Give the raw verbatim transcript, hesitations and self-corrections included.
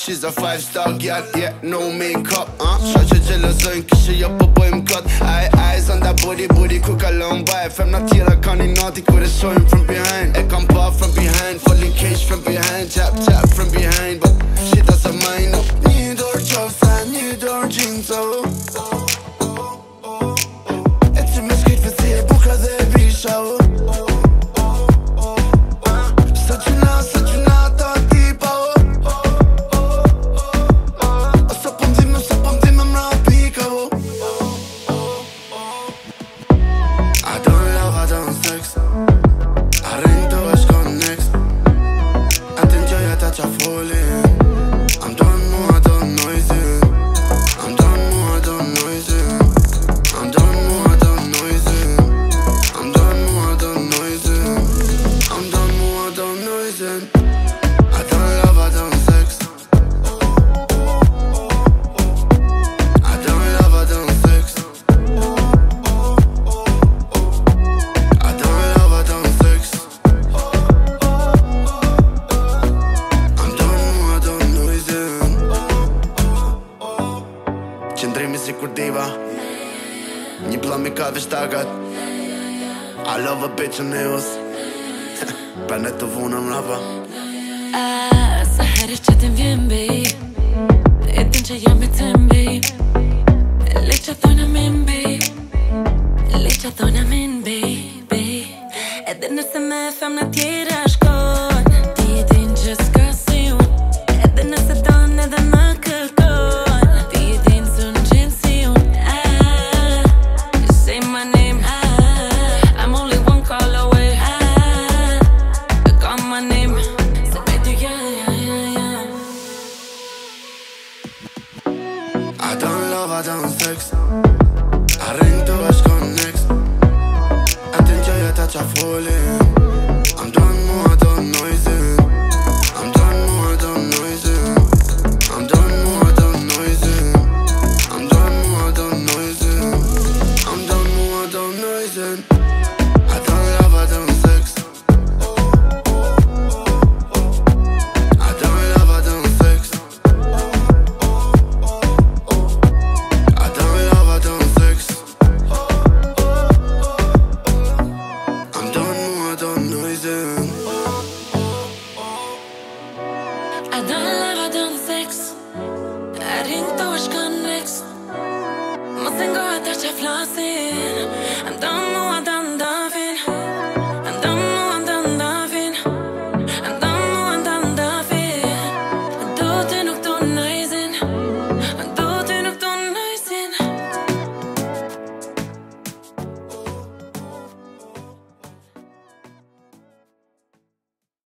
she's a five star girl, yeah, no makeup, uh Shoqe gjelozojnë, kishe jo po bojmë kot Eye, eyes on that body, body ku kalon by Femna tjera kanë i nati kur e shojmë from behind E kam pa from behind, falling cage from behind Tap, tap from behind, but shit that's a mine up Një dorë qosa, një dorë gjinso E që me shkejt vësi e buka dhe e bisha oh Qëndrimi si kur diva Një plami ka dhe shtakat I love a bitch and nails Pra ne të vunë më rapa Ah, sa herë që t'im vjen, babe E din që jam i tem, babe Le që thona min, babe Le që thona min, babe Edhe nëse me femna tjera shkon Ti e din që s'ka si unë Edhe nëse ton edhe më kërkon I don't love, I don't sex Arrin të bashkon next Atin që jetë qa folin I'm done mu, I don't noising I'm done mu, I don't noising I'm done mu, I don't noising I'm done mu, I don't noising I'm done mu, I don't noising I don't love, I don't sex I don't love, I don't sex I don't love, I don't sex Arrin të bashkon next Mos e ngohet që flasin I'm done